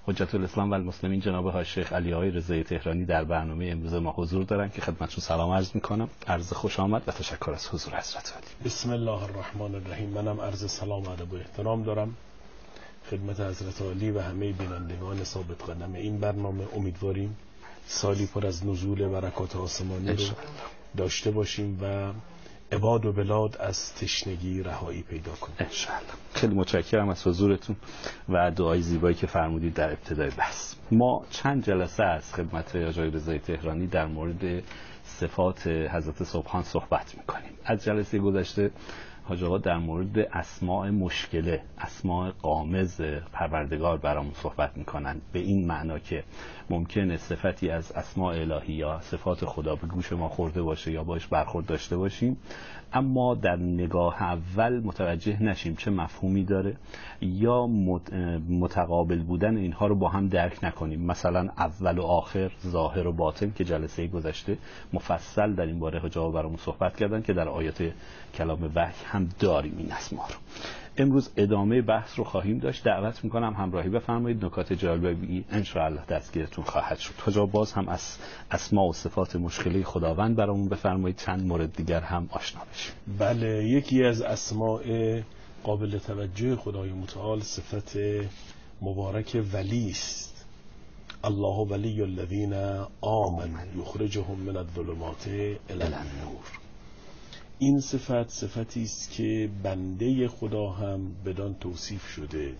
حجت الاسلام و المسلمین جناب های شیخ علی‌آقای رضایی تهرانی در برنامه امروز ما حضور دارن که خدمتشون سلام عرض میکنم. عرض خوش آمد و تشکر از حضور حضرت عالی. بسم الله الرحمن الرحیم. منم عرض سلام و ادب و احترام دارم خدمت حضرت عالی و همه بینندگان ثابت قدم این برنامه. امیدواریم سالی پر از نزول برکات آسمانی رو داشته باشیم و عباد و بلاد از تشنگی رهایی پیدا کنیم انشاءالله. خیلی متشکرم از حضورتون و دعای زیبایی که فرمودید در ابتدای بحث. ما چند جلسه از خدمت آقای رضایی تهرانی در مورد صفات حضرت سبحان صحبت میکنیم. از جلسه گذشته حاج آقا در مورد اسماء مشکله، اسماء غامض پروردگار برامون صحبت میکنن، به این معنا که ممکنه صفتی از اسماء الهی یا صفات خدا به گوش ما خورده باشه یا باش برخورد داشته باشیم، اما در نگاه اول متوجه نشیم چه مفهومی داره یا متقابل بودن اینها رو با هم درک نکنیم. مثلا اول و آخر، ظاهر و باطن که جلسه گذشته مفصل در این باره حاج آقا برامون صحبت کردن که در آیات کلام وحی هم داریم این اسما رو. امروز ادامه بحث رو خواهیم داشت. دعوت میکنم همراهی بفرمایید. نکات جالبی ان شاء الله دستگیرتون خواهد شد. حاج آقا باز هم از اسما و صفات مشکله خداوند برامون بفرمایید، چند مورد دیگر هم آشنا بشیم. بله، یکی از اسماء قابل توجه خدای متعال صفت مبارک ولی است. الله ولی الذین آمنوا یخرجهم من الظلمات الی النور. این صفتی است که بنده خدا هم بدان توصیف شده.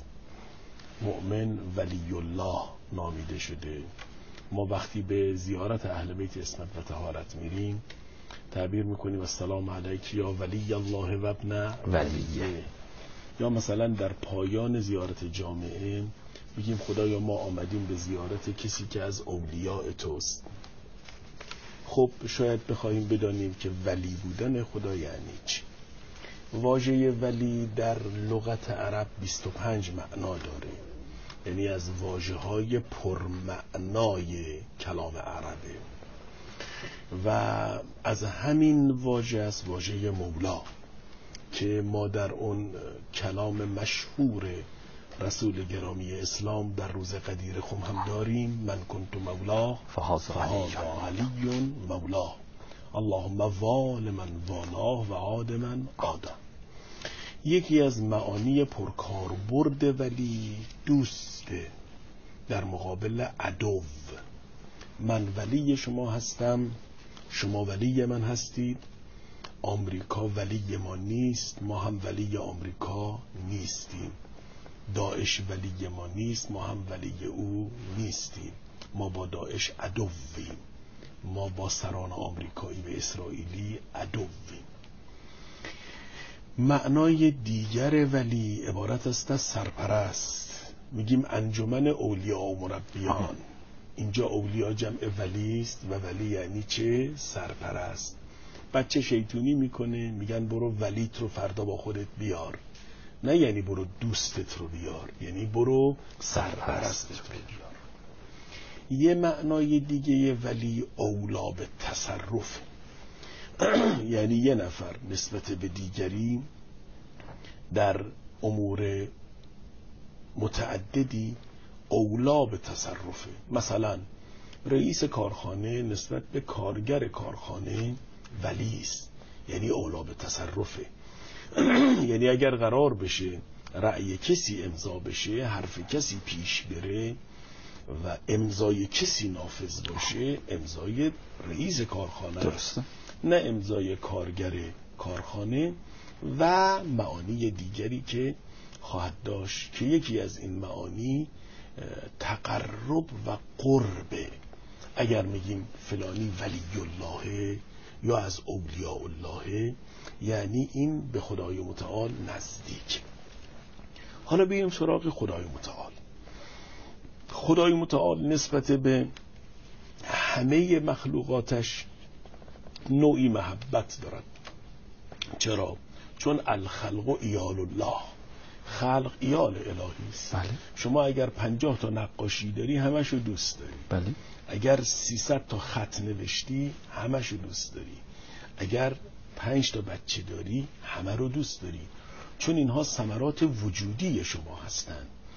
مؤمن ولی الله نامیده شده. ما وقتی به زیارت اهل بیت عصمت و طهارت میریم تعبیر میکنیم السلام علیک یا ولی الله و ابن ولیه. یا مثلا در پایان زیارت جامعه میگیم خدایا ما آمدیم به زیارت کسی که از اولیاء توست. خب شاید بخوایم بدانیم که ولی بودن خدا یعنی چی. واژه ولی در لغت عرب 25 معنا داره، یعنی از واژه‌های پرمعنای کلام عربه و از همین واژه است واژه مولا که ما در اون کلام مشهور رسول گرامی اسلام در روز قدیر خم هم داریم. من کنت مولا فهذا علی مولا اللهم وال من والاه و عاد من عاده. یکی از معانی پرکاربرد ولی دوسته در مقابل عدو. من ولی شما هستم، شما ولی من هستید. آمریکا ولی ما نیست، ما هم ولی آمریکا نیستیم. داعش ولی ما نیست، ما هم ولی او نیستیم. ما با داعش عدویم، ما با سران آمریکایی و اسرائیلی عدویم. معنای دیگر ولی عبارت است از سرپرست. میگیم انجمن اولیاء و مربیان. اینجا اولیاء جمع ولی است و ولی یعنی چه؟ سرپرست. بچه شیطونی میکنه میگن برو ولیت رو فردا با خودت بیار، نه یعنی برو دوستت رو بیار، یعنی برو سرپرستت رو بیار. یه معنای دیگه ولی اولا به تصرف، یعنی یه نفر نسبت به دیگری در امور متعددی اولا به تصرفه. مثلا رئیس کارخانه نسبت به کارگر کارخانه ولی است، یعنی اولا به تصرفه. یعنی اگر قرار بشه رأی کسی امضا بشه، حرف کسی پیش بره و امضای کسی نافذ باشه، امضای رئیس کارخانه درسته، نه امضای کارگر کارخانه. و معانی دیگری که خواهد داشت که یکی از این معانی تقرب و قربه. اگر میگیم فلانی ولی الله یا از اولیاء الله، یعنی این به خدای متعال نزدیک. حالا بیایم سراغ خدای متعال. خدای متعال نسبت به همه مخلوقاتش نوعی محبت دارد. چرا؟ چون الخلق ایال الله، خلق ایال الهی است. بله. شما اگر 50 تا نقاشی داری همشو دوست داری. بله. اگر 300 تا خط نوشتی همشو دوست داری. اگر 5 تا بچه داری همه رو دوست داری، چون اینها ثمرات وجودی شما هستند.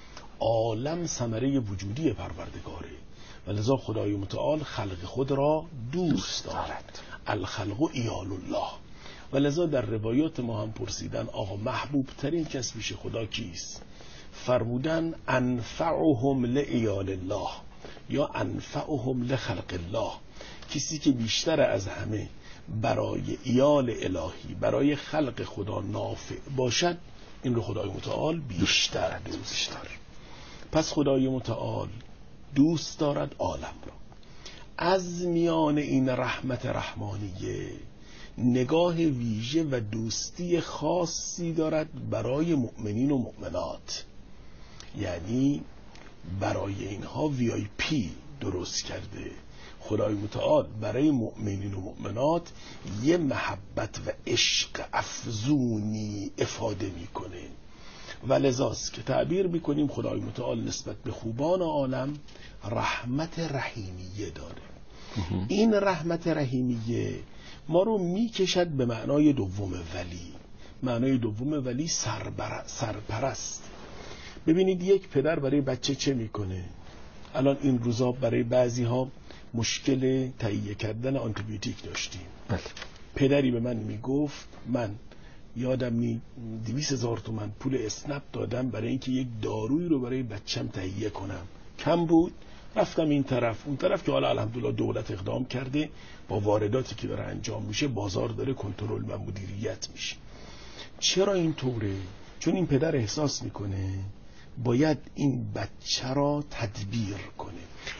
عالم ثمره وجودی پروردگاره و لذا خدای متعال خلق خود را دوست دارد. الخلق ایال الله. و لذا در روایات ما هم پرسیدن آقا محبوب ترین کس پیش خدا کیست؟ فرمودن انفعهم لایال الله یا انفعهم لخلق الله. کسی که بیشتر از همه برای ایال الهی، برای خلق خدا نافع باشد، این رو خدای متعال بیشتر دوست دارد. پس خدای متعال دوست دارد عالم را. از میان این رحمت رحمانیه نگاه ویژه و دوستی خاصی دارد برای مؤمنین و مؤمنات، یعنی برای اینها VIP درست کرده خدای متعال. برای مؤمنین و مؤمنات یه محبت و عشق افزونی افاده میکنه و لذاست که تعبیر میکنیم خدای متعال نسبت به خوبان عالم رحمت رحیمیه داره. این رحمت رحیمیه ما رو میکشد به معنای دوم ولی. معنای دوم ولی سرپرست. ببینید یک پدر برای بچه چه میکنه؟ الان این روزا برای بعضی ها مشکل تهیه کردن آنتیبیوتیک داشتیم. پدری به من میگفت من یادم 200,000 تومان پول اسنپ دادم برای اینکه یک دارویی رو برای بچم تهیه کنم، کم بود، رفتم این طرف اون طرف که حالا الحمدلله دولت اقدام کرده با وارداتی که داره انجام میشه بازار داره کنترل و مدیریت میشه. چرا این طوره؟ چون این پدر احساس میکنه باید این بچه را تدبیر کنه.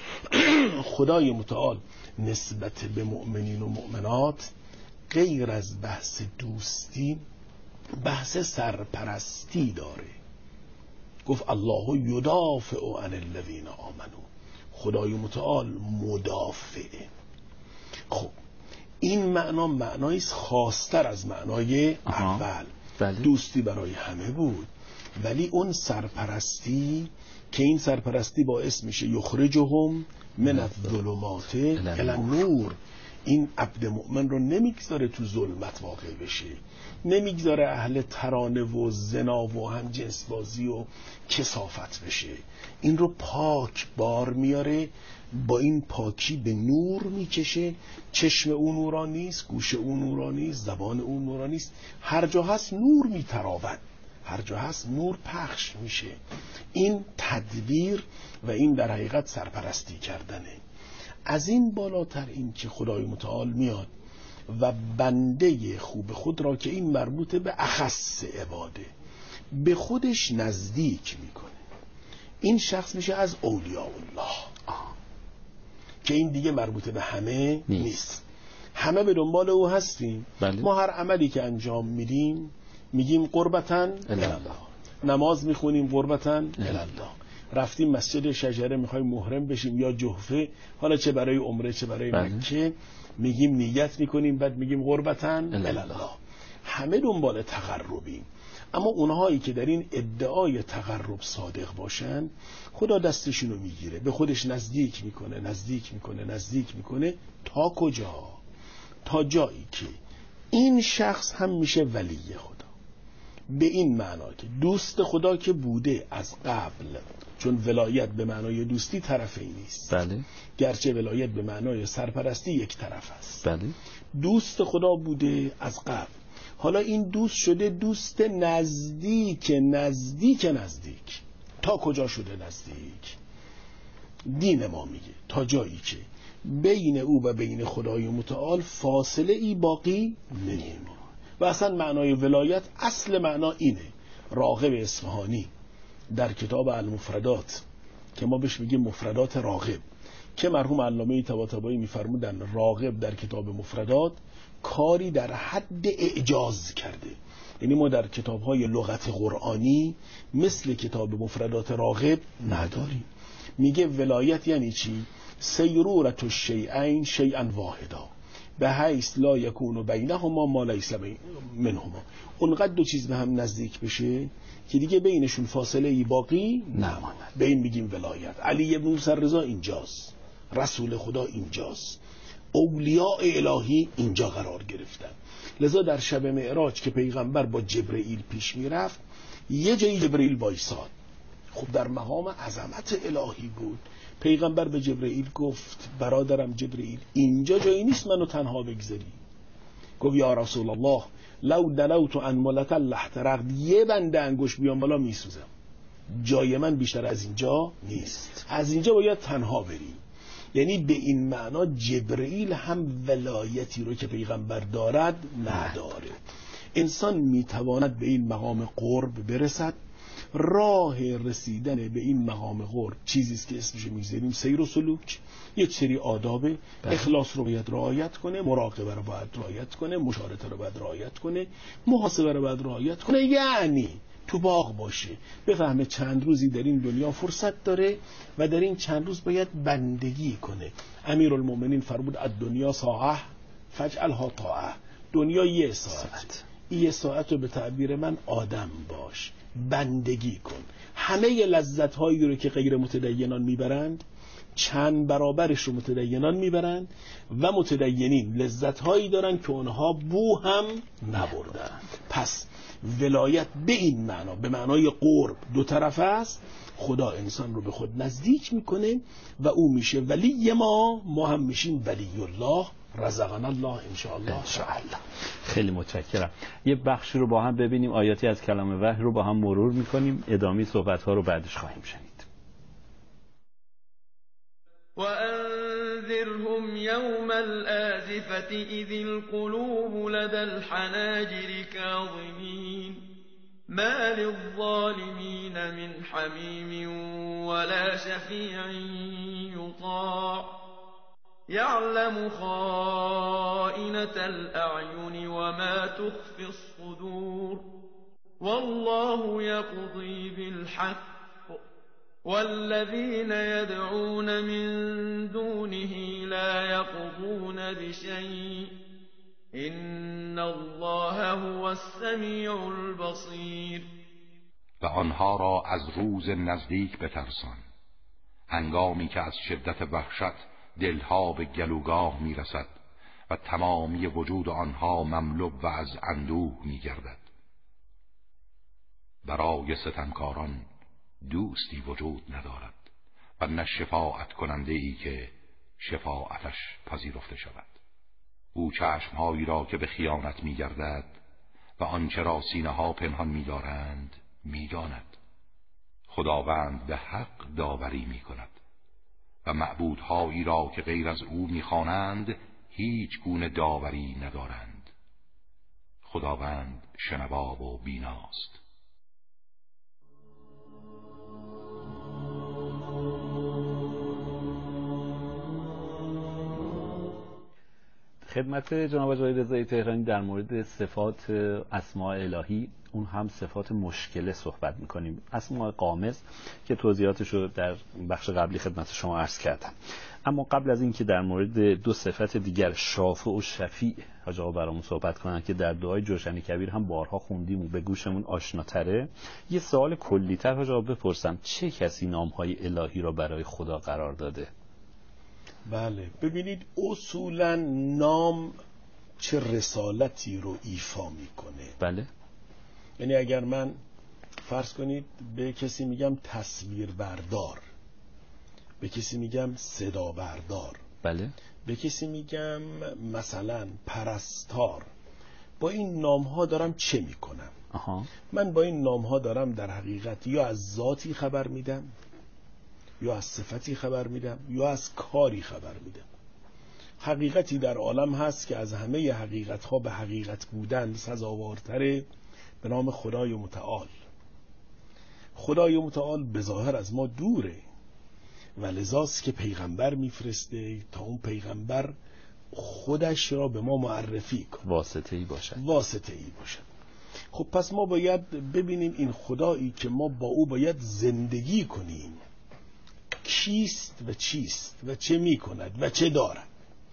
خدای متعال نسبت به مؤمنین و مؤمنات غیر از بحث دوستی بحث سرپرستی داره. گفت الله یدافع عن الذین آمنوا. خدای متعال مدافعه. خب این معنا معنایی خاص‌تر از معنای اول. دوستی برای همه بود، ولی اون سرپرستی که این سرپرستی باعث میشه یخرجهم من الظلمات الی النور. این عبد مؤمن رو نمیگذاره تو ظلمت واقع بشه، نمیگذاره اهل ترانه و زنا و همجنس بازی و کثافت بشه. این رو پاک بار میاره، با این پاکی به نور میکشه. چشم اون نورانی است، گوش اون نورانی است، زبان اون نورانی است. هر جا هست نور میتراود، هر جا هست نور پخش میشه. این تدبیر و این در حقیقت سرپرستی کردنه. از این بالاتر این که خدای متعال میاد و بنده خوب خود را که این مربوط به اخص عباده به خودش نزدیک میکنه. این شخص میشه از اولیاء الله که این دیگه مربوط به همه نیست. همه به دنبال او هستیم. ما هر عملی که انجام میدیم میگیم قربتاً الله. نماز میخونیم قربتاً الله. رفتیم مسجد شجره میخوایم محرم بشیم یا جحفه، حالا چه برای عمره چه برای مکه، میگیم نیت میکنیم بعد میگیم قربتاً الله. همه دنبال تقربیم. اما اونهایی که در این ادعای تقرب صادق باشن خدا دستشونو میگیره، به خودش نزدیک میکنه نزدیک میکنه نزدیک میکنه. تا کجا؟ تا جایی که این شخص هم میشه ولی خدا. به این معنا که دوست خدا که بوده از قبل، چون ولایت به معنای دوستی طرفی نیست. گرچه ولایت به معنای سرپرستی یک طرف است. دوست خدا بوده از قبل، حالا این دوست شده دوست نزدیک نزدیک نزدیک. تا کجا شده نزدیک؟ دین ما میگه تا جایی که بین او و بین خدای متعال فاصله ای باقی نمیمونه. و اصلا معنای ولایت اصل معنا اینه. راغب اصفهانی در کتاب المفردات که ما بهش میگیم مفردات راغب، که مرحوم علامه طباطبایی میفرمودن راغب در کتاب مفردات کاری در حد اعجاز کرده. یعنی ما در کتاب‌های لغت قرآنی مثل کتاب مفردات راغب نداریم. میگه ولایت یعنی چی؟ سیرورت الشیئین شیئا واحدا به حیث لا یکون بینهما ما لیس منهما. اونقدر دو چیز به هم نزدیک بشه که دیگه بینشون فاصله ای باقی نماند. به این میگیم ولایت. علی ابن موسی رضا اینجاست، رسول خدا اینجاست، اولیاء الهی اینجا قرار گرفتن. لذا در شب معراج که پیغمبر با جبرئیل پیش میرفت، یه جایی جبرئیل وایساد، خب در مقام عظمت الهی بود. پیغمبر به جبرئیل گفت برادرم جبرئیل اینجا جایی نیست منو تنها بگذاری. گفت یا رسول الله لو دنوت عن ملک الاحترقت، یه بنده انگشت بیام بالا میسوزم، جای من بیشتر از اینجا نیست، از اینجا باید تنها بریم. یعنی به این معنا جبرئیل هم ولایتی رو که پیغمبر دارد نداره. انسان میتواند به این مقام قرب برسد. راه رسیدن به این مقام قرب چیزی است که اسمش میذاریم سیر و سلوک، یک سری آداب. اخلاص رو باید رعایت کنه، مراقبه رو باید رعایت کنه، مشارطه رو باید رعایت کنه، محاسبه رو باید رعایت کنه. یعنی تو باغ باشه، بفهمه چند روزی در این دنیا فرصت داره و در این چند روز باید بندگی کنه. امیرالمومنین فرمود الدنیا ساعه فاجعلها طاعه، دنیا یه ساعت، یه ساعت رو به تعبیر من آدم باش، بندگی کن. همه لذت هایی رو که غیر متدینان میبرند چند برابرش رو متدینان میبرند و متدینین لذت هایی دارن که اونها بو هم نبردن. پس ولایت به این معنا، به معنای قرب، دو طرف است. خدا انسان رو به خود نزدیک میکنه و او میشه ولی ما هم میشیم ولی الله. رزقنا الله انشاءالله. خیلی متشکرم. یه بخشی رو با هم ببینیم، آیاتی از کلام وحی رو با هم مرور میکنیم، ادامه صحبت‌ها رو بعدش خواهیم شنید. وأنذرهم يوم الآزفة إذ القلوب لدى الحناجر كاظمين ما للظالمين من حميم ولا شفيع يطاع يعلم خائنة الأعين وما تخفي الصدور والله يقضي بالحق والذين يدعون من دونه لا يقضون بشيء إن الله هو السميع البصير. و آنها را از روز نزدیک بترسان، هنگامی که از شدت وحشت دلها به گلوگاه میرسد و تمامی وجود آنها مملو و از اندوه میگردد. برای ستمکاران دوستی وجود ندارد و نه شفاعت کننده ای که شفاعتش پذیرفته شود. او چشمهایی را که به خیانت میگردد و آنچه را سینه ها پنهان می‌دارند می‌داند. خداوند به حق داوری می‌کند و معبودهایی را که غیر از او می‌خوانند هیچ گونه داوری ندارند. خداوند شنوا و بیناست. خدمت جناب آقای رضایی تهرانی در مورد صفات اسماء الهی، اون هم صفات مشکله صحبت میکنیم، اسماء قامز که توضیحاتش رو در بخش قبلی خدمت شما عرض کردم. اما قبل از این که در مورد دو صفت دیگر شافع و شفیع حاج آقا برامون صحبت کنن که در دعای جوشن کبیر هم بارها خوندیم و به گوشمون آشناتره، یه سوال کلی‌تر حاج آقا بپرسم، چه کسی نام‌های الهی را برای خدا قرار داده؟ بله، ببینید اصولا نام چه رسالتی رو ایفا میکنه. بله، یعنی اگر من فرض کنید به کسی میگم تصویر بردار، به کسی میگم صدا بردار، بله، به کسی میگم مثلا پرستار، با این نام ها دارم چه میکنم؟ من با این نام ها دارم در حقیقت یا از ذاتی خبر میدم، یا از صفتی خبر میدم، یا از کاری خبر میدم. حقیقتی در عالم هست که از همه حقیقت ها به حقیقت بودن سزاوارتره، به نام خدای متعال. خدای متعال به ظاهر از ما دوره و لذاست که پیغمبر میفرسته تا اون پیغمبر خودش را به ما معرفی کنه، واسطه‌ای باشد. خب پس ما باید ببینیم این خدایی که ما با او باید زندگی کنیم کیست و چیست و چه میکند و چه دارد.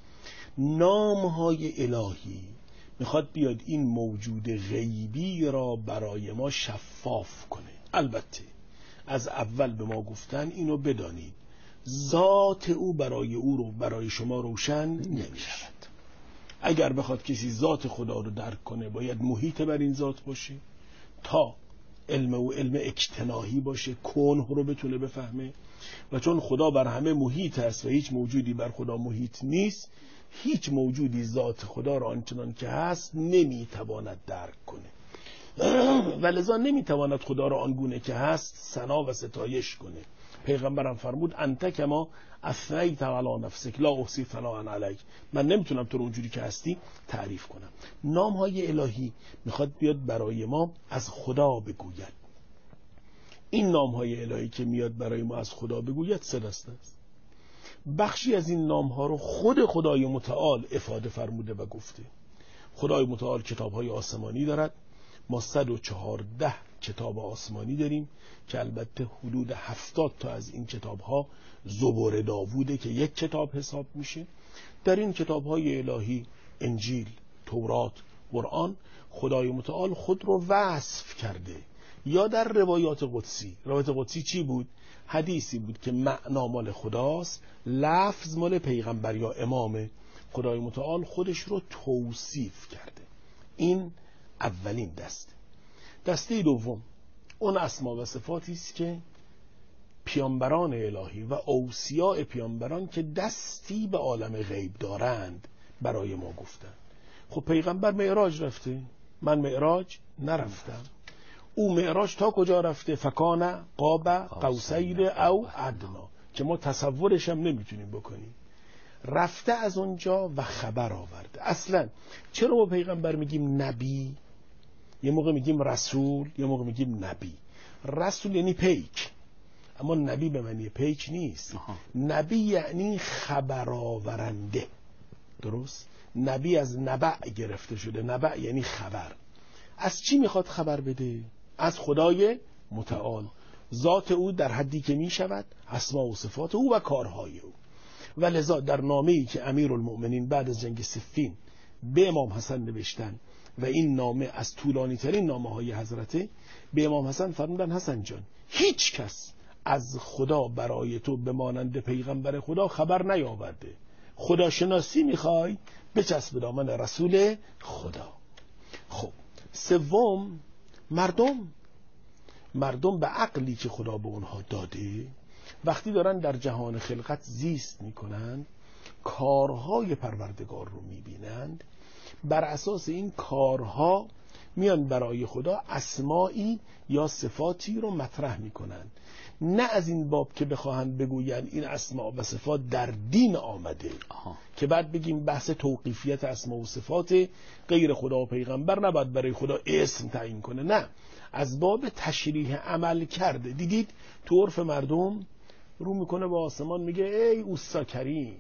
نامهای الهی میخواد بیاد این موجود غیبی را برای ما شفاف کنه. البته از اول به ما گفتن اینو بدانید، ذات او برای شما روشن نمیشود. اگر بخواد کسی ذات خدا رو درک کنه باید محیط بر این ذات باشه تا علم او علم اجتناحی باشه، کنه رو بتونه بفهمه. و چون خدا بر همه محیط است و هیچ موجودی بر خدا محیط نیست، هیچ موجودی ذات خدا را آنچنان که هست نمیتواند درک کنه و لذا نمیتواند خدا را آنگونه که هست ثنا و ستایش کنه. پیغمبرم فرمود انت کما اثنیت علی نفسک لا احصی ثناء علیک، من نمیتونم تو رو اونجوری که هستی تعریف کنم. نام های الهی میخواد بیاد برای ما از خدا بگوید. این نام های الهی که میاد برای ما از خدا بگوید 3 دسته است. بخشی از این نام ها رو خود خدای متعال افاده فرموده و گفته. خدای متعال کتاب های آسمانی دارد. ما 114 کتاب آسمانی داریم که البته حدود 70 تا از این کتاب ها زبور داووده که یک کتاب حساب میشه. در این کتاب های الهی انجیل، تورات، قرآن، خدای متعال خود رو وصف کرده. یا در روایات قدسی، روایات قدسی چی بود؟ حدیثی بود که معنا مال خداست، لفظ مال پیغمبر یا امامه. خدای متعال خودش رو توصیف کرده. این اولین دسته. دسته دوم اون اسما و صفاتی است که پیامبران الهی و اوصیاء پیامبران که دستی به عالم غیب دارند برای ما گفتن. خب پیغمبر معراج رفته، من معراج نرفتم. او معراج تا کجا رفته؟ فکان قاب قوسین او ادنا، که ما تصورش هم نمیتونیم بکنیم. رفته از اونجا و خبر آورده. اصلا چرا ما پیغمبر میگیم نبی؟ یه موقع میگیم رسول، یه موقع میگیم نبی. رسول یعنی پیک، اما نبی به معنی پیک نیست. نبی یعنی خبر آورنده. درست؟ نبی از نبع گرفته شده. نبع یعنی خبر. از چی میخواد خبر بده؟ از خدای متعال، ذات او در حدی که میشود، اسما و صفات او و کارهای او. و لذا در نامه‌ای که امیرالمؤمنین بعد از جنگ صفین به امام حسن نوشتن و این نامه از طولانی ترین نامه های حضرته، به امام حسن فرمودن حسن جان، هیچ کس از خدا برای تو به مانند پیغمبر خدا خبر نیاورده. خداشناسی میخوای؟ بچسب به دامن رسول خدا. خب سوم، مردم به عقلی که خدا به اونها داده وقتی دارن در جهان خلقت زیست میکنن، کارهای پروردگار رو میبینند، بر اساس این کارها میان برای خدا اسمایی یا صفاتی رو مطرح میکنن. نه از این باب که بخواهند بگوین این اسما و صفات در دین آمده که بعد بگیم بحث توقیفیت اسما و صفات، غیر خدا و پیغمبر نباید برای خدا اسم تعیین کنه. نه، از باب تشریح عمل کرده. دیدید تو عرف مردم رو میکنه به آسمان میگه ای اوستا کریم.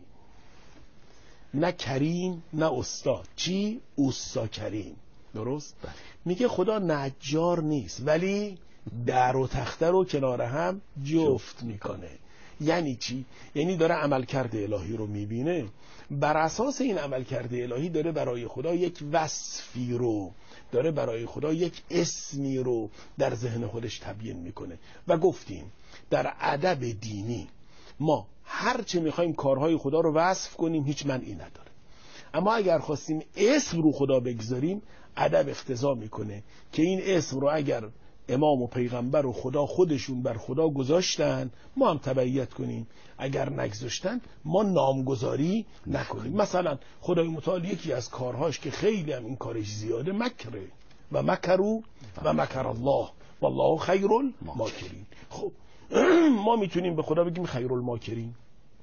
نه کریم نه استاد. چی؟ اوستا کریم. درست؟ میگه خدا نجار نیست ولی در و تخته رو کنار هم جفت میکنه. یعنی چی؟ یعنی داره عملکرد الهی رو میبینه، بر اساس این عملکرد الهی داره برای خدا یک وصفی رو، داره برای خدا یک اسمی رو در ذهن خودش تبیین میکنه. و گفتیم در ادب دینی ما هر چه میخوایم کارهای خدا رو وصف کنیم هیچ معنی نداره، اما اگر خواستیم اسم رو خدا بگذاریم ادب اقتضا میکنه که این اسم رو اگر امام و پیغمبر و خدا خودشون بر خدا گذاشتن ما هم تبعیت کنیم، اگر نگذاشتن ما نامگذاری نکنیم. مثلا خدای متعال یکی از کارهاش که خیلی هم این کارش زیاده مکره و مکرو و مکر الله والله خیر الماکرین. خب ما میتونیم به خدا بگیم خیر الماکرین،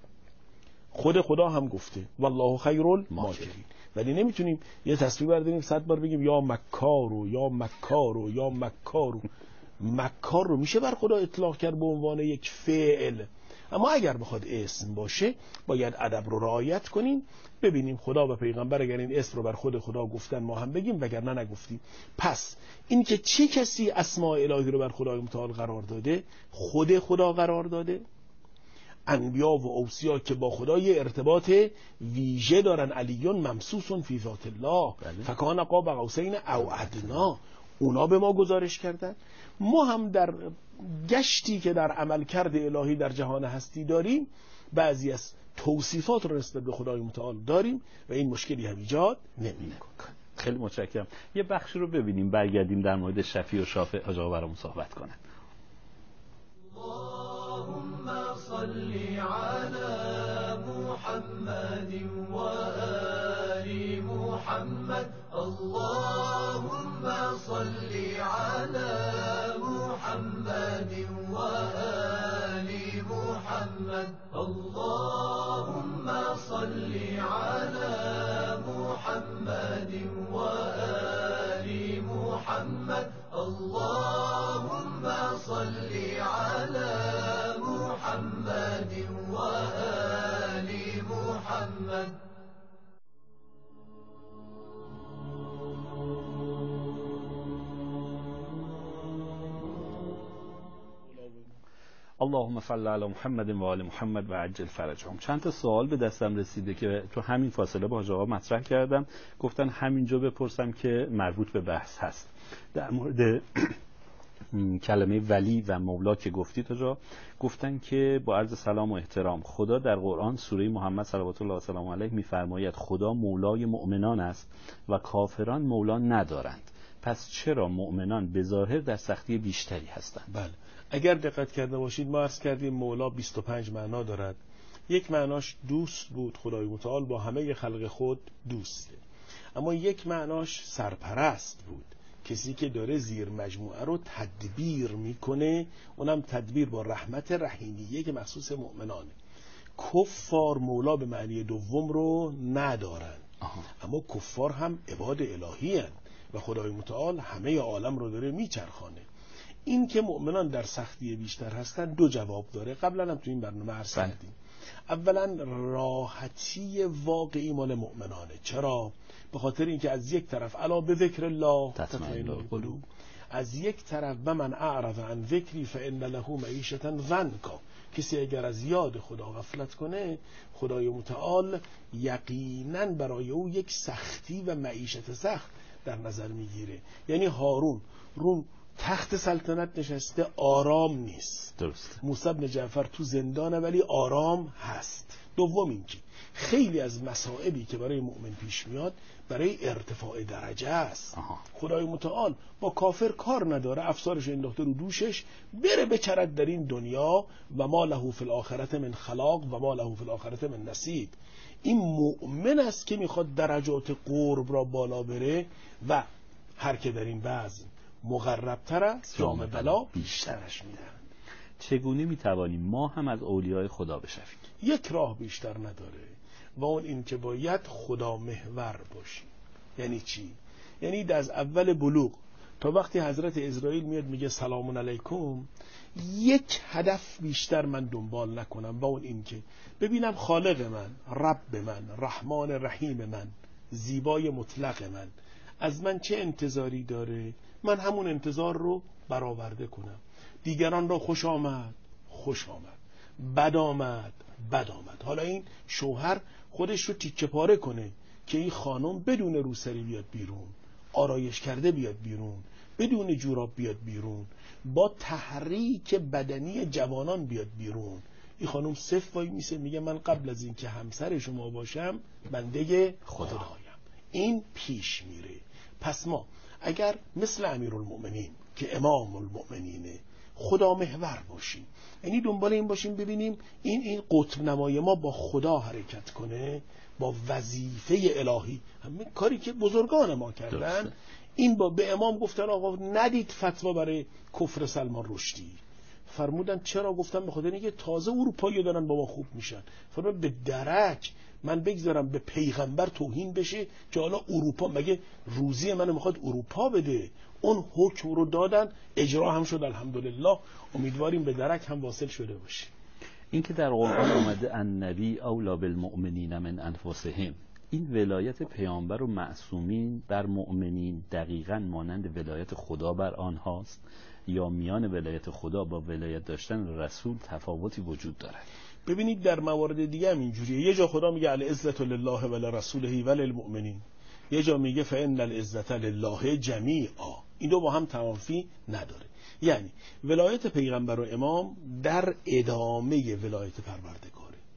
خود خدا هم گفته والله خیر الماکرین، ولی نمیتونیم یه تصویر برداریم 100 بار بگیم یا مکارو یا مکارو یا مکارو. مکار رو میشه بر خدا اطلاق کرد به عنوان یک فعل، اما اگر بخواد اسم باشه باید ادب رو رعایت کنیم. ببینیم خدا و پیغمبر اگر این اسم رو بر خود خدا گفتن ما هم بگیم، وگرنه نگفتیم. پس این که چه کسی اسماء الهی رو بر خدای متعال قرار داده؟ خود خدا قرار داده. انبیا و اوصیا که با خدا یه ارتباط ویژه دارن، علیون ممسوسون فی ذات الله فکان قاب قوسین او ادنا، اونا به ما گزارش کردن. ما هم در گشتی که در عملکرد الهی در جهان هستی داریم بعضی از توصیفات رو نسبت به خدای متعال داریم و این مشکلی هم ایجاد نمی‌کنه. خیلی متشکرم. یه بخشی رو ببینیم، برگردیم در مورد شفیع و شافع آقا برامون صحبت کنن. اللهم صل على محمد و آل محمد. اللهم صل على محمد و آل محمد. اللهم صل على محمد و آل محمد. اللهم صل على محمد و آل محمد. اللهم صل علی محمد و آل محمد و عجل فرجهم. چند تا سوال به دستم رسیده که تو همین فاصله با حاج آقا مطرح کردم، گفتن همینجا بپرسم که مربوط به بحث هست. در مورد کلمه ولی و مولا که گفتید آقا، گفتن که با عرض سلام و احترام، خدا در قرآن سوره محمد صلوات الله و سلام علیه می‌فرماید خدا مولای مؤمنان است و کافران مولا ندارند. پس چرا مؤمنان به ظاهر در سختی بیشتری هستند؟ بله، اگر دقت کرده باشید ما عرض کردیم مولا 25 معنا دارد. یک معناش دوست بود، خدای متعال با همه خلق خود دوسته. اما یک معناش سرپرست بود، کسی که داره زیر مجموعه رو تدبیر میکنه، اونم تدبیر با رحمت رحیمیه که مخصوص مؤمنانه. کفار مولا به معنی دوم رو ندارن، اما کفار هم عباد الهی هن و خدای متعال همه عالم رو داره میچرخانه. این که مؤمنان در سختی بیشتر هستن دو جواب داره، قبلا هم تو این برنامه عرض کردیم. اولا راحتی واقعی مال مؤمنانه. چرا؟ به خاطر اینکه از یک طرف الا به ذکر الله تطمئن القلوب، از یک طرف و من اعرض عن ذکری فان له معیشة ضنکا، کسی اگر از یاد خدا غفلت کنه خدای متعال یقینا برای او یک سختی و معیشت سخت در نظر میگیره. یعنی هارون رو تخت سلطنت نشسته، آرام نیست. درست. موسی بن جعفر تو زندانه ولی آرام هست. دوم اینکه خیلی از مصائبی که برای مؤمن پیش میاد برای ارتفاع درجه است. خدای متعال با کافر کار نداره، افسارش انداخته رو دوشش، بره بچرد در این دنیا و ما له فی الاخرة من خلاق و ما له فی الاخرة من نصیب. این مؤمن است که میخواد درجات قرب را بالا بره و هر که در این بعض مغربتر است جام بلا بیشترش میدن. چگونه میتوانیم ما هم از اولیای خدا بشویم؟ یک راه بیشتر نداره و اون این که باید خدا محور باشیم. یعنی چی؟ یعنی از اول بلوغ تا وقتی حضرت اسرائیل میاد میگه سلام علیکم، یک هدف بیشتر من دنبال نکنم و اون این که ببینم خالق من، رب من، رحمان رحیم من، زیبای مطلق من از من چه انتظاری داره، من همون انتظار رو برآورده کنم. دیگران را خوش آمد خوش آمد، بد آمد بد آمد. حالا این شوهر خودش رو تیکه پاره کنه که این خانم بدون روسری بیاد بیرون، آرایش کرده بیاد بیرون، بدون جوراب بیاد بیرون، با تحریک بدنی جوانان بیاد بیرون. این خانم صف وای میسه میگه من قبل از این که همسر شما باشم بنده خدایم. این پیش میره. پس ما اگر مثل امیرالمؤمنین که امام المؤمنینه خدا محور باشیم، یعنی دنبال این باشیم ببینیم این قطب نمای ما با خدا حرکت کنه، با وظیفه الهی، همین کاری که بزرگان ما کردن. این با به امام گفتن آقا ندید فتوا برای کفر سلمان رشدی، فرمودن چرا؟ گفتن به خاطر اینکه تازه اروپایی دارن با ما خوب میشن. فرمودن به درک من بگذارم به پیغمبر توهین بشه که حالا اروپا مگه روزی منو میخواد اروپا بده؟ اون حکم رو دادن، اجرا هم شد الحمدلله. امیدواریم به درک هم واصل شده باشه. این که در قرآن اومده النبی اولی بالمؤمنین من انفسهم، این ولایت پیامبر و معصومین بر مؤمنین دقیقاً مانند ولایت خدا بر آنهاست یا میان ولایت خدا با ولایت داشتن رسول تفاوتی وجود دارد؟ ببینید در موارد دیگه هم اینجوریه. یه جا خدا میگه العزة لله ولرسوله وللمؤمنین، یه جا میگه فإن العزة لله جمیعا. این دو با هم توافی نداره. یعنی ولایت پیغمبر و امام در ادامه ولایت پروردگاره.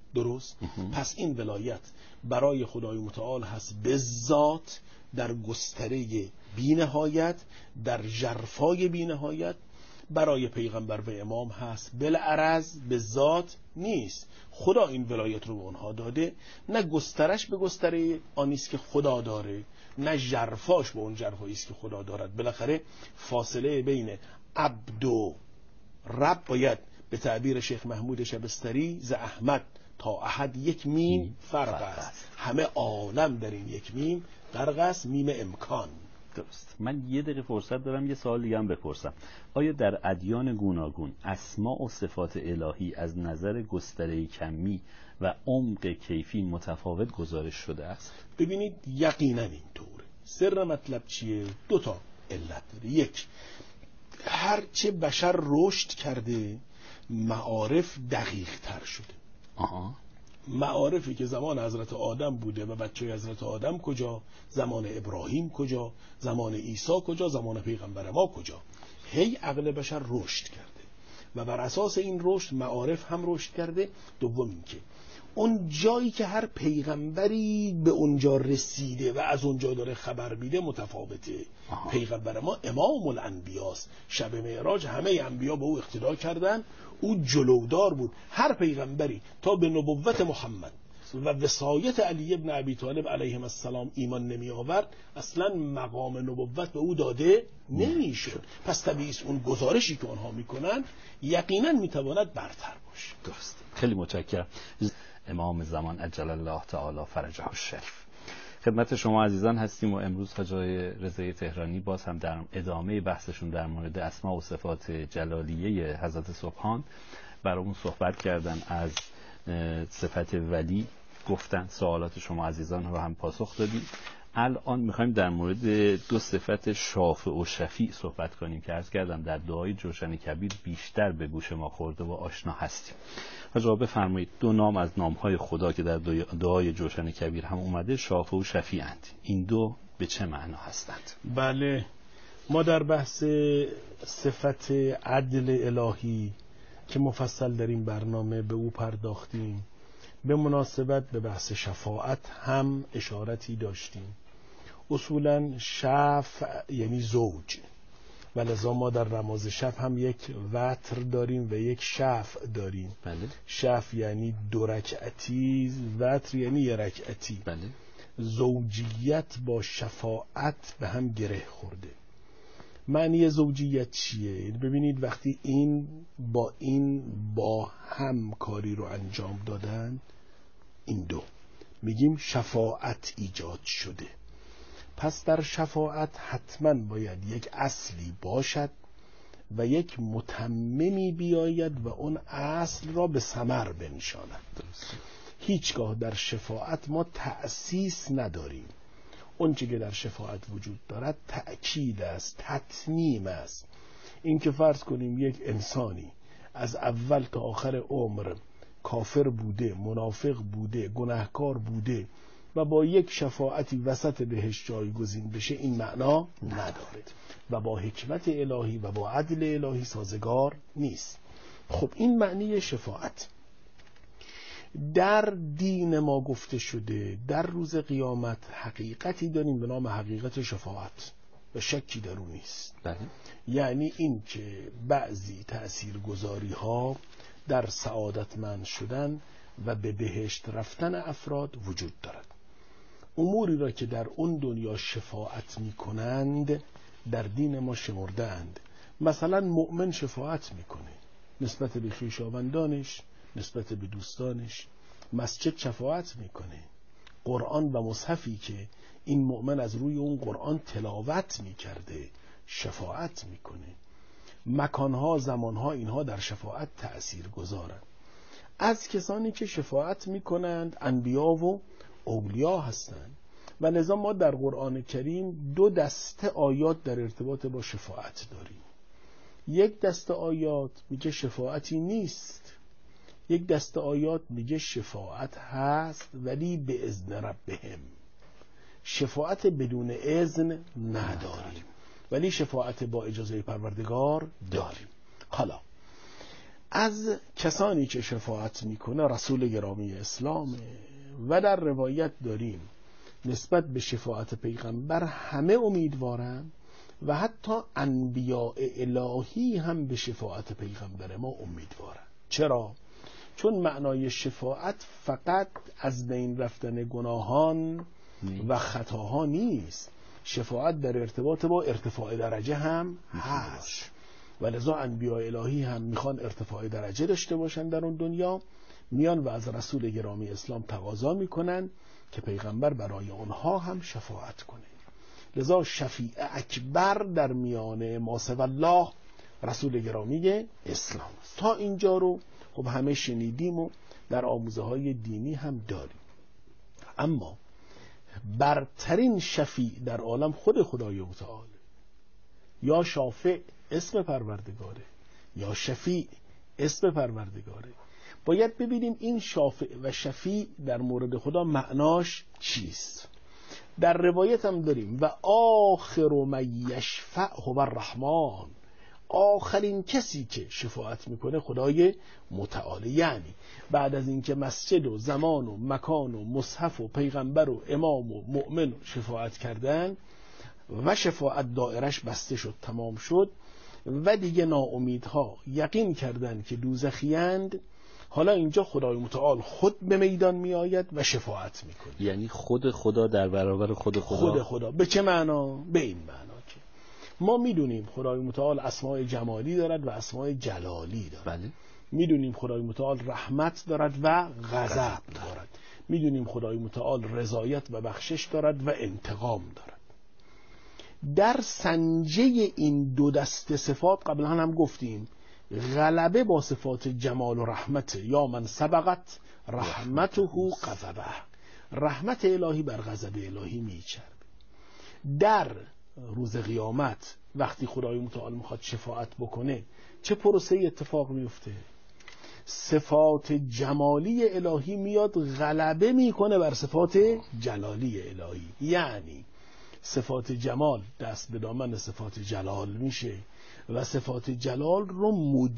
درست؟ پس این ولایت برای خدای متعال هست به ذات، در گستره بی‌نهایت، در ژرفای بی‌نهایت. برای پیغمبر و امام هست بالعرض، به ذات نیست. خدا این ولایت رو به اونها داده، نه گسترش به گستره آنیست که خدا داره، نه ژرفاش به اون ژرفایی است که خدا دارد. بالاخره فاصله بین عبد و رب باید به تعبیر شیخ محمود شبستری ز احمد تا احد یک میم فرق است. همه عالم در این یک میم غرق است، میم امکان. درست. من یه دقیقه فرصت دارم یه سوال دیگه هم بپرسم. آیا در ادیان گوناگون اسماء و صفات الهی از نظر گستره کمی و عمق کیفی متفاوت گزارش شده است؟ ببینید یقینا اینطوره. سر مطلب چیه؟ دو تا علت داره. یک، هرچه بشر رشد کرده معارف دقیق تر شده. معارفی که زمان حضرت آدم بوده و بچه حضرت آدم کجا، زمان ابراهیم کجا، زمان عیسی کجا، زمان پیغمبر ما کجا، هی عقل بشر رشد کرده و بر اساس این رشد معارف هم رشد کرده. دوم این که اون جایی که هر پیغمبری به اونجا رسیده و از اونجا داره خبر میده متفاوته. پیغمبر ما امام الانبیاست، شب معراج همه انبیا به او اقتدا کردن، او جلودار بود. هر پیغمبری تا به نبوت محمد و وصایت علی ابن ابی طالب علیهم السلام ایمان نمی آورد، اصلا مقام نبوت به او داده نمیشد. پس طبیعی است اون گزارشی که آنها میکنن یقینا میتواند برتر باشه. درست. خیلی متشکرم. امام زمان عجل الله تعالی فرجه الشریف. خدمت شما عزیزان هستیم و امروز حاج رضای تهرانی باز هم در ادامه بحثشون در مورد اسماء و صفات جلالیه حضرت سبحان برامون صحبت کردن. از صفت ولی گفتن، سوالات شما عزیزان رو هم پاسخ دادیم. الان میخوایم در مورد دو صفت شافع و شفیع صحبت کنیم که عرض کردم در دعای جوشن کبیر بیشتر به گوش ما خورده و آشنا هستیم. حاجا بفرمایید دو نام از نامهای خدا که در دعای جوشن کبیر هم اومده شافع و شفیع اند، این دو به چه معنا هستند؟ بله، ما در بحث صفت عدل الهی که مفصل در این برنامه به او پرداختیم، به مناسبت به بحث شفاعت هم اشارتی داشتیم. اصولا شفع یعنی زوج و لذا ما در رماز شفع هم یک وتر داریم و یک شفع داریم. بله. شفع یعنی دو رکعتی، وتر یعنی یک رکعتی. بله. زوجیت با شفاعت به هم گره خورده. معنی زوجیت چیه؟ ببینید وقتی این با هم کاری رو انجام دادن، این دو میگیم شفاعت ایجاد شده. پس در شفاعت حتما باید یک اصلی باشد و یک متممی بیاید و اون اصل را به ثمر بنشاند. هیچگاه در شفاعت ما تأسیس نداریم. اون چیزی که در شفاعت وجود دارد تأکید است، تتمیم است. این که فرض کنیم یک انسانی از اول تا آخر عمر کافر بوده، منافق بوده، گناهکار بوده و با یک شفاعتی وسط بهش جایگزین بشه، این معنا نداره و با حکمت الهی و با عدل الهی سازگار نیست. خب این معنی شفاعت. در دین ما گفته شده در روز قیامت حقیقتی داریم به نام حقیقت شفاعت و شکی در اون نیست. یعنی این که بعضی تأثیرگذاری ها در سعادتمند شدن و به بهشت رفتن افراد وجود دارد. اموری را که در اون دنیا شفاعت می کنند در دین ما شمردند. مثلا مؤمن شفاعت میکنه نسبت به خویشاوندانش، نسبت به دوستانش. مسجد شفاعت میکنه. قرآن و مصحفی که این مؤمن از روی اون قرآن تلاوت میکرده شفاعت میکنه. مکانها، زمانها، اینها در شفاعت تأثیر گذارند. از کسانی که شفاعت میکنند انبیا و اولیا هستند و لذا ما در قرآن کریم دو دسته آیات در ارتباط با شفاعت داریم. یک دسته آیات میگه شفاعتی نیست، یک دسته آیات میگه شفاعت هست ولی به اذن ربهم. شفاعت بدون اذن نداریم ولی شفاعت با اجازه پروردگار داریم. حالا از کسانی که شفاعت میکنه رسول گرامی اسلامه و در روایت داریم نسبت به شفاعت پیغمبر همه امیدوارن و حتی انبیاء الهی هم به شفاعت پیغمبر ما امیدوارن. چرا؟ چون معنای شفاعت فقط از بین رفتن گناهان و خطاها نیست، شفاعت در ارتباط با ارتفاع درجه هم هست و لذا انبیاء الهی هم میخوان ارتفاع درجه داشته باشن در اون دنیا، میان و از رسول گرامی اسلام تقاضا میکنن که پیغمبر برای اونها هم شفاعت کنه. لذا شفیع اکبر در میان ما سوی الله رسول گرامی اسلام. تا اینجا رو خب همه شنیدیم و در آموزه های دینی هم داریم. اما برترین شفیع در عالم خود خدای متعال، یا شافع اسم پروردگاره یا شفیع اسم پروردگاره. باید ببینیم این شافع و شفیع در مورد خدا معناش چیست. در روایت هم داریم و آخر من یشفع هو الرحمن، آخرین کسی که شفاعت میکنه خدای متعال. یعنی بعد از اینکه مسجد و زمان و مکان و مصحف و پیغمبر و امام و مؤمن شفاعت کردن و شفاعت دائرش بسته شد، تمام شد و دیگه ناامیدها یقین کردن که دوزخیند، حالا اینجا خدای متعال خود به میدان می آید و شفاعت میکنه. یعنی خود خدا در برابر خود خدا. خود خدا. به چه معنا؟ به این معنا که ما میدونیم خدای متعال اسماء جمالی دارد و اسماء جلالی دارد. بله. میدونیم خدای متعال رحمت دارد و غضب دارد. میدونیم خدای متعال رضایت و بخشش دارد و انتقام دارد. در سنجه این دو دسته صفات قبلا هم گفتیم غلبه با صفات جمال و رحمت، یا من سبقت رحمته غضبه، رحمت الهی بر غضب الهی میچربه. در روز قیامت وقتی خدای متعال میخواد شفاعت بکنه چه پروسه اتفاق میفته؟ صفات جمالی الهی میاد غلبه میکنه بر صفات جلالی الهی، یعنی صفات جمال دست به دامن صفات جلال میشه و صفات جلال رو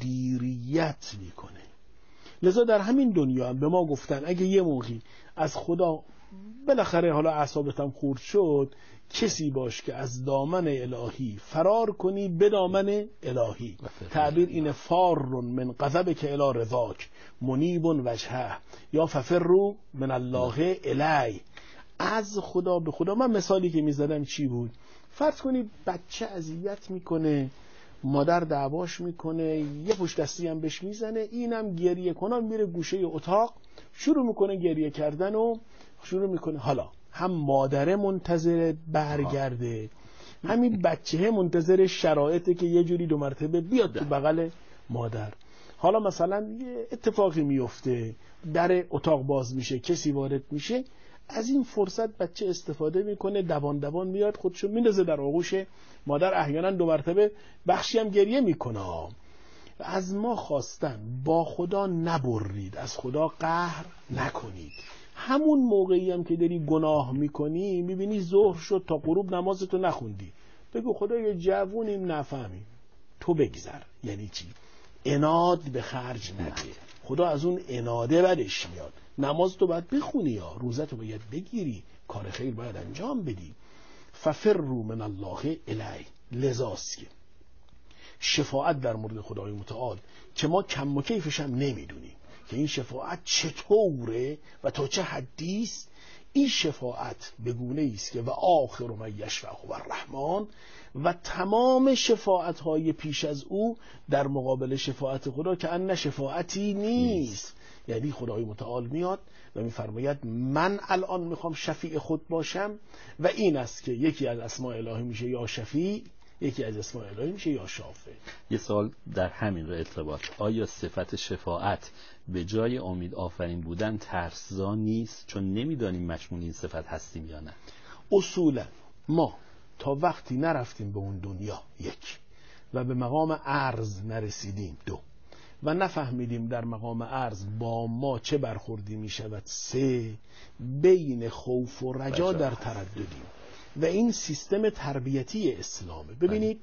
مدیریت میکنه. لذا در همین دنیا هم به ما گفتن اگه یه موقعی از خدا بالاخره حالا اعصابتم خورد شد، کسی باش که از دامن الهی فرار کنی به دامن الهی. تعبیر اینه فار من غضب که الی رضاک منیب وجهه، یا ففروا من الله الی، از خدا به خدا. من مثالی که میزدم چی بود؟ فرض کنی بچه اذیت میکنه، مادر دعواش میکنه، یه پشت دستی هم بهش میزنه، اینم گریه کنان میره گوشه اتاق شروع میکنه گریه کردن و شروع میکنه. حالا هم مادر منتظر برگرده، همین بچه منتظر شرایطه که یه جوری دو مرتبه بیاد تو بغل مادر. حالا مثلا یه اتفاقی میفته، در اتاق باز میشه، کسی وارد میشه، از این فرصت بچه استفاده میکنه، دوان دوان میاد خودشو میندازه در آغوش مادر، احیانا دو مرتبه بخشی هم گریه میکنه. از ما خواستن با خدا نبرید، از خدا قهر نکنید. همون موقعی هم که داری گناه میکنی، میبینی ظهر شد تا غروب نمازتو نخوندی، بگو خدا یه جوونیم نفهمیم، تو بگذر. یعنی چی؟ اناد به خرج نده، خدا از اون اناده بدش میاد. نماز تو باید بخونی، یا روزه تو باید بگیری، کار خیر باید انجام بدی. ففروا من الله الی. لذاست که شفاعت در مورد خدای متعال که ما کم و کیفش هم نمیدونیم که این شفاعت چطوره و تا چه حدی است، این شفاعت به گونه است که و آخر من یشفع هو الرحمن، و تمام شفاعت های پیش از او در مقابل شفاعت خدا که ان شفاعتی نیست. یعنی خدای متعال میاد و میفرماید من الان میخوام شفیع خود باشم، و این است که یکی از اسماء الهی میشه یا شفیع، یکی از اسماء الهی میشه یا شافع. یه سوال در همین ارتباط، آیا صفت شفاعت به جای امید آفرین بودن ترسزا نیست؟ چون نمیدانیم مشمول این صفت هستیم یا نه. اصولا ما تا وقتی نرفتیم به اون دنیا، یک، و به مقام عرض نرسیدیم، دو، و نفهمیدیم در مقام عرض با ما چه برخوردی می شود، سه، بین خوف و رجا در ترددیم. و این سیستم تربیتی اسلامه. ببینید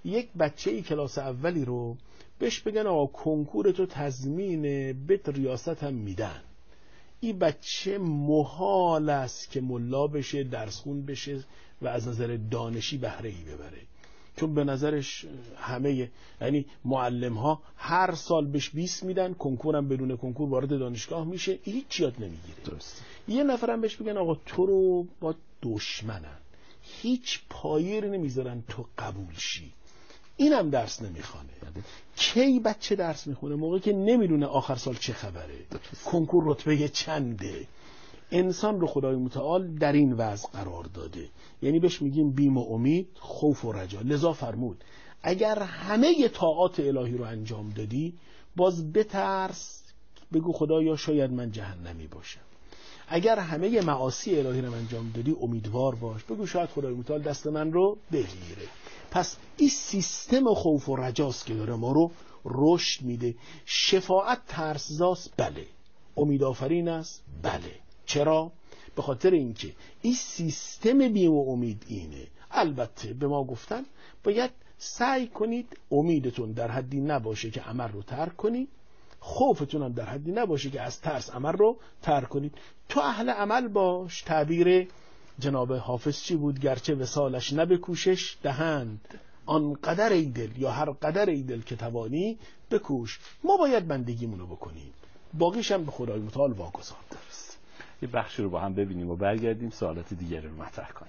یک بچه کلاس اولی رو بهش بگن آقا کنکور تو تضمین بهت ریاست هم میدن، این بچه محال است که ملا بشه، درس خون بشه و از نظر دانشی بهره ای ببره، چون به نظرش همه، یعنی معلم ها هر سال بهش 20 میدن، کنکورم بدون کنکور وارد دانشگاه میشه، هیچ یاد نمیگیره. درست. یه نفرم بهش بگن آقا تو رو با دشمنن، هیچ پایه‌ای نمیذارن تو قبول شی، اینم درس نمیخوانه. کی بچه درس میخونه؟ موقعی که نمیدونه آخر سال چه خبره، کنکور رتبه چنده. انسان رو خدای متعال در این وضع قرار داده، یعنی بهش میگیم بیم و امید، خوف و رجا. لذا فرمود اگر همه طاعات الهی رو انجام دادی باز بترس، بگو خدایا شاید من جهنمی باشم. اگر همه معاصی الهی رو انجام دادی امیدوار باش، بگو شاید خدای متعال دست من رو بگیره. پس این سیستم خوف و رجاست که داره ما رو رشد میده. شفاعت ترسزاست؟ بله. امید آفرین است؟ بله. چرا؟ به خاطر اینکه این سیستم بیم و امید اینه. البته به ما گفتن باید سعی کنید امیدتون در حدی نباشه که عمل رو ترک کنید، خوفتون هم در حدی نباشه که از ترس عمل رو ترک کنید. تو اهل عمل باش. تعبیر جناب حافظ چی بود؟ گرچه وصالش نبکوشش دهند، آنقدر ای دل یا هر قدر ای دل که توانی بکوش. ما باید بندگیمونو بکنیم، باقیش هم به خدای متعال واگذار. درست. یه بخشی رو با هم ببینیم و برگردیم سوالات دیگر رو مطرح کنیم.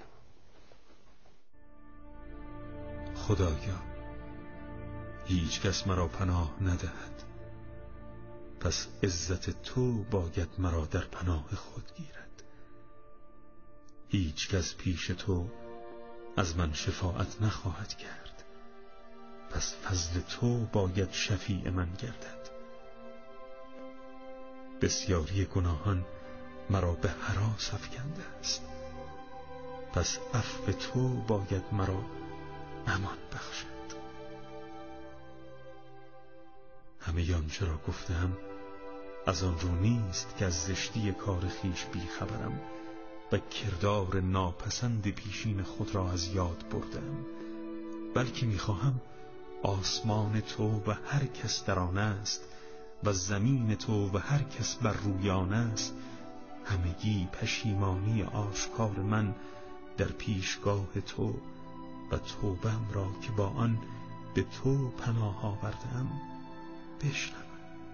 خدایا هیچ کس مرا پناه ندهد، پس عزت تو باید مرا در پناه خود گیرد. هیچ کس پیش تو از من شفاعت نخواهد کرد، پس فضل تو باید شفیع من گردد. بسیاری گناهان مرا به هراس افکنده است، پس عفو تو باید مرا امان بخشد. همه آنچه را گفتم از آن رو نیست که از زشتی کار خیش بیخبرم و کردار ناپسند پیشین خود را از یاد بردم، بلکه میخواهم آسمان تو و هر کس در آن است و زمین تو و هر کس بر روی آن است همگی پشیمانی آشکار من در پیشگاه تو و توبه‌ام را که با آن به تو پناه آوردم بشنوند.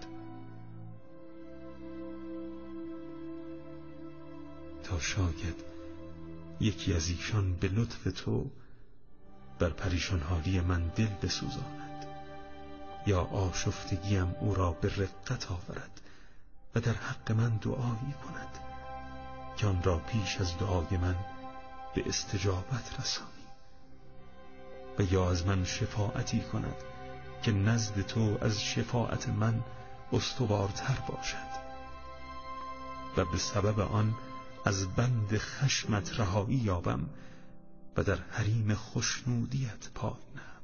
تا شاید یکی از ایشان به لطف تو بر پریشان حالی من دل بسوزاند یا آشفتگیم او را به رقت آورد و در حق من دعایی کند که آن را پیش از دعای من به استجابت رسانی، و یا از من شفاعتی کند که نزد تو از شفاعت من استوارتر باشد و به سبب آن از بند خشمت رهایی یابم و در حریم خوشنودیت پای نهم.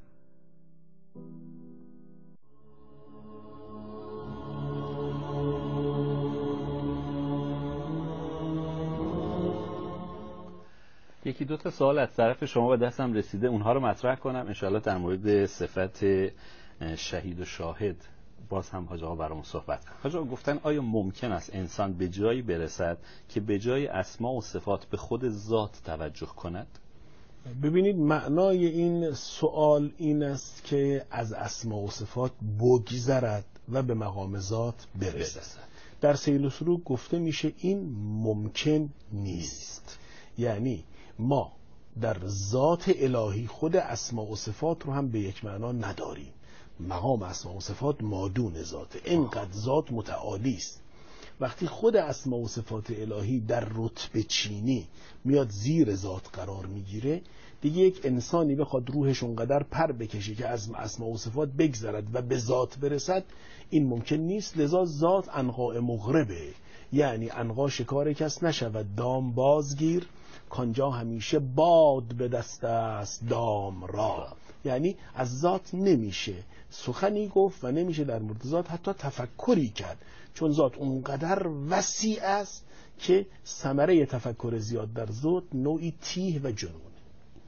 یکی دو تا سوال از طرف شما به دستم رسیده، اونها رو مطرح کنم انشاءالله. در مورد صفت شهید و شاهد باز هم حاج آقا برامون صحبت کنن. حاج آقا گفتن آیا ممکن است انسان به جایی برسد که به جای اسما و صفات به خود ذات توجه کند؟ ببینید معنای این سوال این است که از اسما و صفات بگذرد و به مقام ذات برسد. در سیل و سلوک گفته میشه این ممکن نیست. یعنی ما در ذات الهی خود اسما و صفات رو هم به یک معنا نداریم. مقام اسما و صفات مادون ذاته، اینقدر ذات متعالی است. وقتی خود اسما و صفات الهی در رتبه چینی میاد زیر ذات قرار میگیره، دیگه یک انسانی بخواد روحش اونقدر پر بکشه که از اسما و صفات بگذرد و به ذات برسد، این ممکن نیست. لذا ذات عنقاء مغربه، یعنی عنقا شکار کس نشود دام بازگیر، کانجا همیشه باد به دست است دام را. یعنی از ذات نمیشه سخنی گفت و نمیشه در مورد ذات حتی تفکری کرد، چون ذات اونقدر وسیع است که ثمره تفکر زیاد در ذات نوعی تیه و جنونه.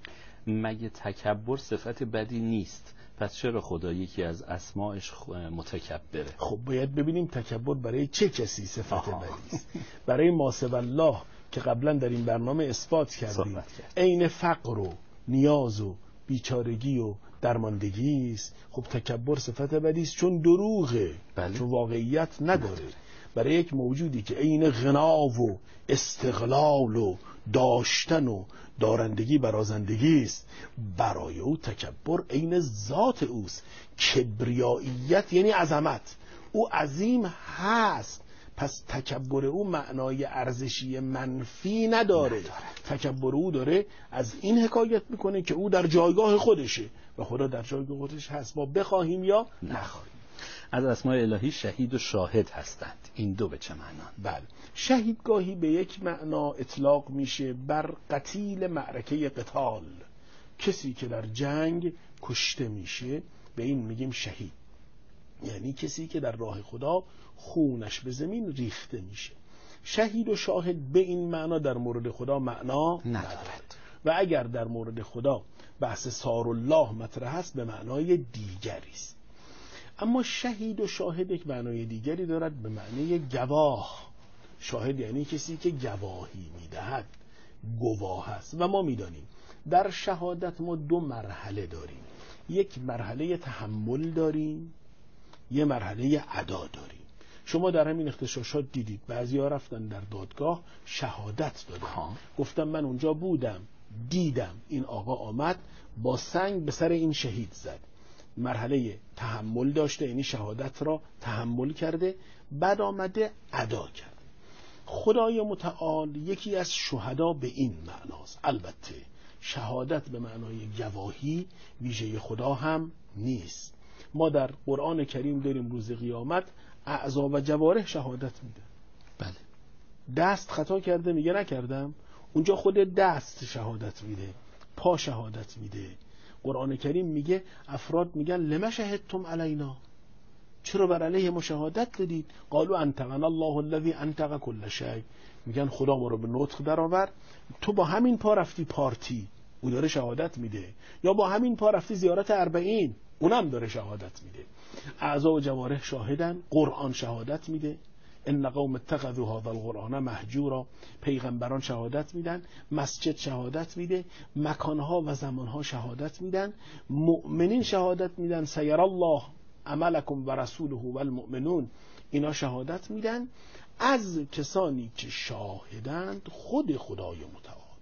مگه تکبر صفت بدی نیست؟ پس چرا خدا یکی از اسماءش متکبره؟ خب باید ببینیم تکبر برای چه کسی صفت بدی است. برای ما سوی الله که قبلا در این برنامه اثبات کردیم عین فقر و نیاز و بیچارگی و درماندگی است. خب تکبر صفت بدی است چون دروغه، چون واقعیت نداره. برای یک موجودی که عین غنا و استقلال و داشتن و دارندگی برازندگی است، برای او تکبر عین ذات اوست. کبریاییت یعنی عظمت، او عظیم هست، پس تکبر او معنای ارزشی منفی نداره. تکبر او داره از این حکایت میکنه که او در جایگاه خودشه و خدا در جایگاه خودش هست، ما بخواهیم یا نخواهیم. از اسماء الهی شهید و شاهد هستند. این دو به چه معنا؟ بله، شهید گاهی به یک معنا اطلاق میشه بر قتیل معرکه قتال، کسی که در جنگ کشته میشه به این میگیم شهید، یعنی کسی که در راه خدا خونش به زمین ریخته میشه. شهید و شاهد به این معنا در مورد خدا معنا ندارد و اگر در مورد خدا بحث سار الله مطرح است به معنای دیگری است. اما شهید و شاهد یک معنای دیگری دارد به معنی گواه. شاهد یعنی کسی که گواهی میدهد، گواه است. و ما میدانیم در شهادت ما دو مرحله داریم، یک مرحله تحمل داریم، یه مرحله ادا داریم. شما در همین اغتشاشات دیدید بعضیا رفتن در دادگاه شهادت دادن، گفتم من اونجا بودم، دیدم این آقا آمد با سنگ به سر این شهید زد. مرحله تحمل داشته، یعنی شهادت را تحمل کرده، بعد آمده ادا کرده. خدای متعال یکی از شهدا به این معناست. البته شهادت به معنای گواهی ویژه خدا هم نیست. ما در قرآن کریم داریم روز قیامت اعضا و جوارح شهادت میده. بله. دست خطا کرده میگه نکردم، اونجا خود دست شهادت میده، پا شهادت میده. قرآن کریم میگه افراد میگن لما شهدتم علینا، چرا بر علیه ما شهادت دادید؟ قالوا انطقنا الله الذی انطق كل شیء، میگن خدا ما رو به نطق در آورد. تو با همین پا رفتی پارتی، او داره شهادت میده، یا با همین پا رفتی زیارت 40، اونم داره شهادت میده. اعضا و جوارح شاهدن، قرآن شهادت میده. ان قوم اتخذوا هذا القرآن مهجورا، پیغمبران شهادت میدن، مسجد شهادت میده، مکانها و زمانها شهادت میدن، مؤمنین شهادت میدن، سیر الله عملکم و رسوله و المؤمنون، اینا شهادت میدن. از کسانی که شاهدند خود خدای متعال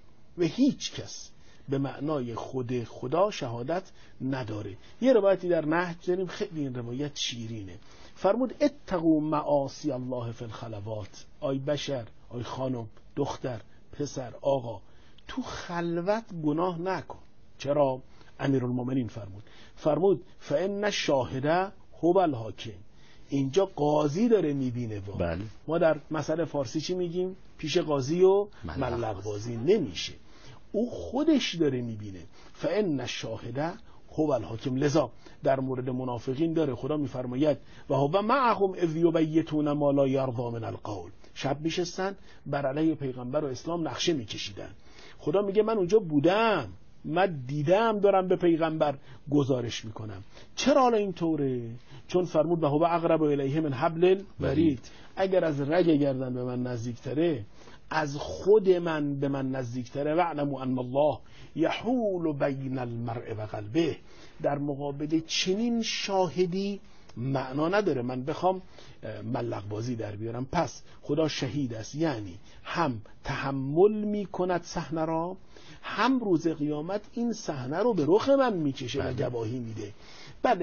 و هیچ کس به معنای خود خدا شهادت نداره. یه روایتی در نهج داریم، خیلی این روایت شیرینه. فرمود اتقوا معاصی الله فی الخلوات، آی بشر، آی خانم، دختر، پسر، آقا، تو خلوت گناه نکن. چرا؟ امیرالمومنین فرمود فان الشاهد هو الحاکم، اینجا قاضی داره میبینه. بله. ما در مسئله فارسی چی میگیم؟ پیش قاضی و ملق بازی نمیشه، او خودش داره میبینه. فان الشاهد هو الحاکم. لذا در مورد منافقین داره خدا میفرماید و هو معهم اذ یبیتون ما لا یرضی من القول، شب میشستن بر علیه پیغمبر و اسلام نقشه میکشیدن. خدا میگه من اونجا بودم، من دیدم دارم به پیغمبر گزارش میکنم. چرا حالا اینطوره؟ چون فرمود و هو اقرب الیه من حبل الورید، اگر از رگ گردن به من نزدیکتره، از خود من به من نزدیکتره. واعلموا ان الله یحول بین المرء و قلبه. در مقابل چنین شاهدی معنا نداره من بخوام ملق بازی در بیارم. پس خدا شهید است، یعنی هم تحمل میکند صحنه را، هم روز قیامت این صحنه رو به رخ من میکشه و گواهی میده. بله،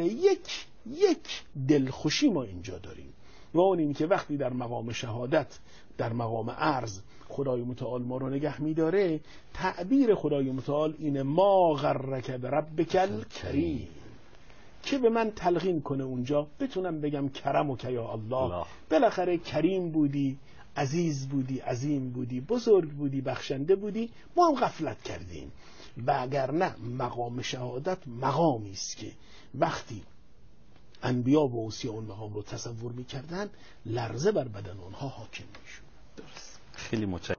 یک دلخوشی ما اینجا داریم و اون این که وقتی در مقام شهادت، در مقام عرض خدای متعال ما رو نگه میداره، تعبیر خدای متعال اینه ما غرک بربک الکریم، که به من تلقین کنه اونجا بتونم بگم کرم و یا الله، بالاخره کریم بودی، عزیز بودی، عظیم بودی، بزرگ بودی، بخشنده بودی، ما هم غفلت کردیم. و اگر نه، مقام شهادت مقامی است که وقتی انبیا و اوصیا اون مقام رو تصور میکردن لرزه بر بدن اونها حاکم میشد. درست. خیلی متشکرم.